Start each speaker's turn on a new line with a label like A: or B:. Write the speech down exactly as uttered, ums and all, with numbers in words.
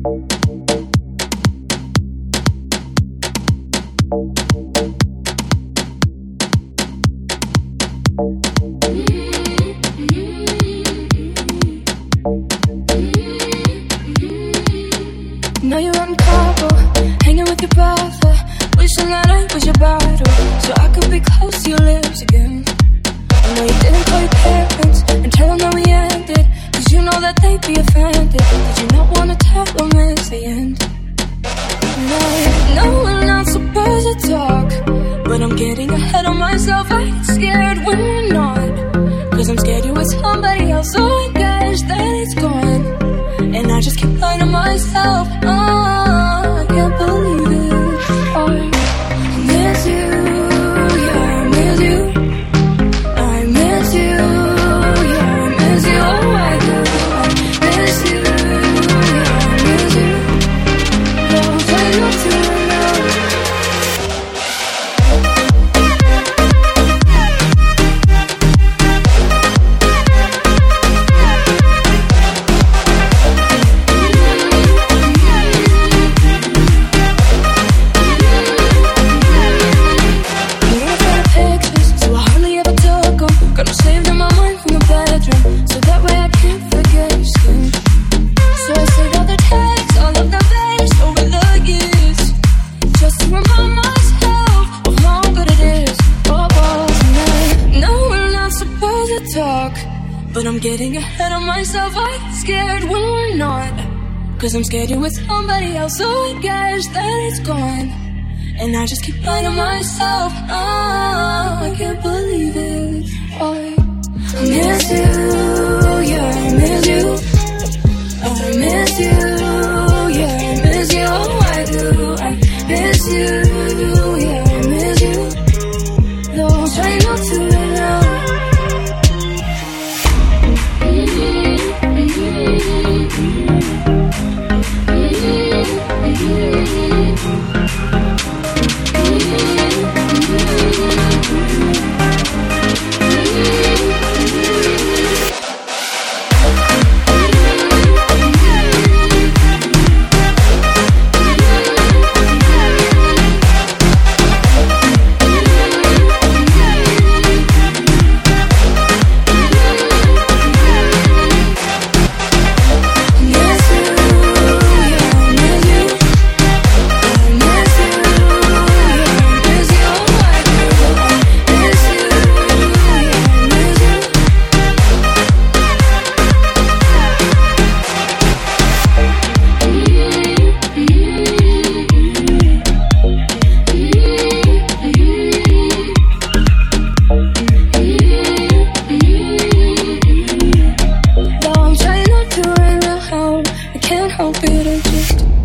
A: Now you're on Cabo, hanging with your brother, wishing that I was your bottle, so I could be close to your lips again. I know you didn't call your parents and tell them that we ended, cause you know that they'd be offended. Did you not wanna tell them it's the end? No, no, we're not supposed to talk, but I'm getting ahead of myself. I get scared when we're not, cause I'm scared you're with somebody else, so I guess that it's gone. And I just keep lying to myself. Oh, I can't believe it. Oh, I miss you, yeah, I miss you. I miss you, yeah, I miss you. Oh, I do. I miss you, yeah, I miss you. Don't try not to know. But I'm getting ahead of myself. I get scared when we're not, cause I'm scared you're with somebody else, so I guess that it's gone. And I just keep lying to myself. Oh, I can't believe it. Oh, I miss you, yeah, I miss you. I miss you, yeah, I miss you. Oh, I do. I miss you, yeah, I miss you. Don't try not to know. Can't help it, I just